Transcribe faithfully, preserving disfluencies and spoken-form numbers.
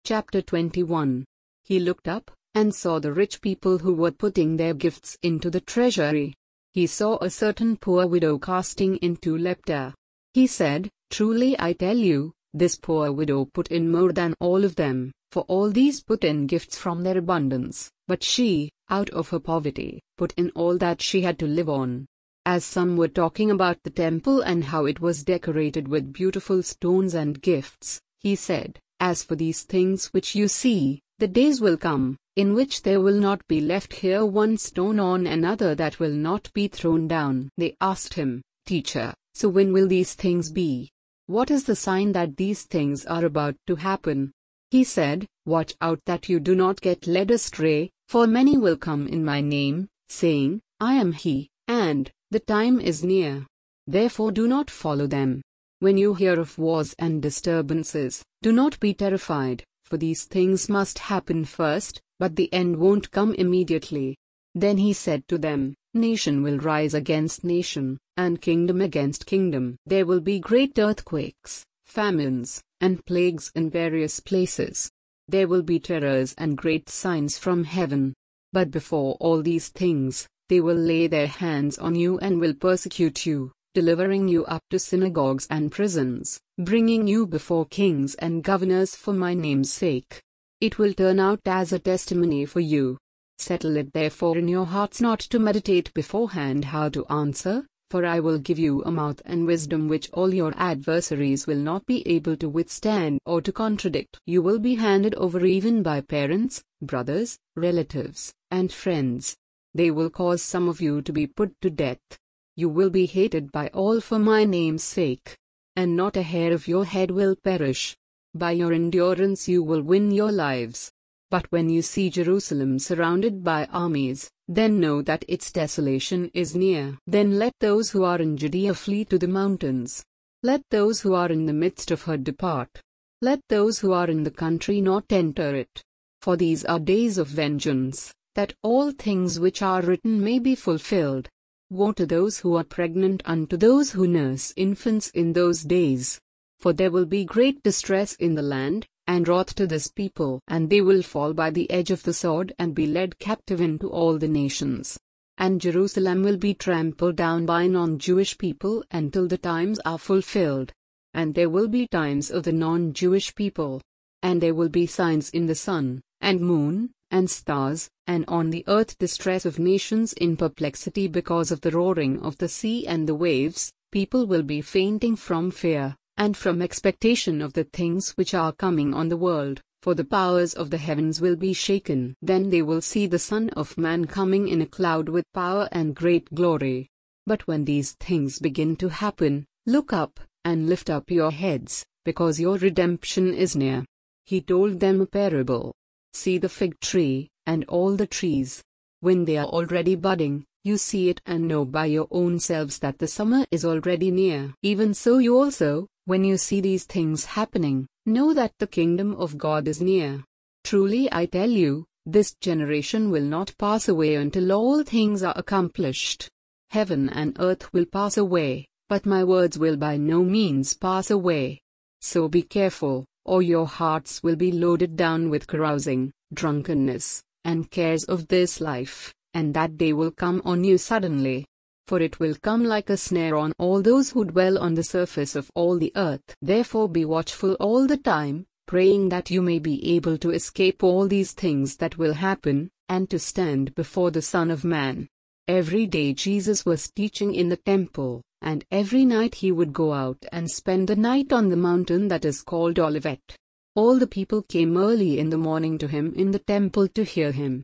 Chapter twenty-one. He looked up, and saw the rich people who were putting their gifts into the treasury. He saw a certain poor widow casting in two lepta. He said, "Truly I tell you, this poor widow put in more than all of them, for all these put in gifts from their abundance, but she, out of her poverty, put in all that she had to live on." As some were talking about the temple and how it was decorated with beautiful stones and gifts, he said, "As for these things which you see, the days will come, in which there will not be left here one stone on another that will not be thrown down." They asked him, "Teacher, so when will these things be? What is the sign that these things are about to happen?" He said, "Watch out that you do not get led astray, for many will come in my name, saying, 'I am he,' and, 'The time is near.' Therefore do not follow them. When you hear of wars and disturbances, do not be terrified, for these things must happen first, but the end won't come immediately." Then he said to them, "Nation will rise against nation, and kingdom against kingdom. There will be great earthquakes, famines, and plagues in various places. There will be terrors and great signs from heaven. But before all these things, they will lay their hands on you and will persecute you, delivering you up to synagogues and prisons, bringing you before kings and governors for my name's sake. It will turn out as a testimony for you. Settle it therefore in your hearts not to meditate beforehand how to answer, for I will give you a mouth and wisdom which all your adversaries will not be able to withstand or to contradict. You will be handed over even by parents, brothers, relatives, and friends. They will cause some of you to be put to death. You will be hated by all for my name's sake, and not a hair of your head will perish. By your endurance you will win your lives. But when you see Jerusalem surrounded by armies, then know that its desolation is near. Then let those who are in Judea flee to the mountains. Let those who are in the midst of her depart. Let those who are in the country not enter it. For these are days of vengeance, that all things which are written may be fulfilled. Woe to those who are pregnant and to those who nurse infants in those days. For there will be great distress in the land, and wrath to this people, and they will fall by the edge of the sword and be led captive into all the nations. And Jerusalem will be trampled down by non-Jewish people until the times are fulfilled. And there will be times of the non-Jewish people. And there will be signs in the sun, and moon, and stars, and on the earth distress of nations in perplexity because of the roaring of the sea and the waves. People will be fainting from fear, and from expectation of the things which are coming on the world, for the powers of the heavens will be shaken. Then they will see the Son of Man coming in a cloud with power and great glory. But when these things begin to happen, look up, and lift up your heads, because your redemption is near." He told them a parable. "See the fig tree, and all the trees. When they are already budding, you see it and know by your own selves that the summer is already near. Even so you also, when you see these things happening, know that the kingdom of God is near. Truly I tell you, this generation will not pass away until all things are accomplished. Heaven and earth will pass away, but my words will by no means pass away. So be careful, or your hearts will be loaded down with carousing, drunkenness, and cares of this life, and that day will come on you suddenly. For it will come like a snare on all those who dwell on the surface of all the earth. Therefore be watchful all the time, praying that you may be able to escape all these things that will happen, and to stand before the Son of Man." Every day Jesus was teaching in the temple, and every night he would go out and spend the night on the mountain that is called Olivet. All the people came early in the morning to him in the temple to hear him,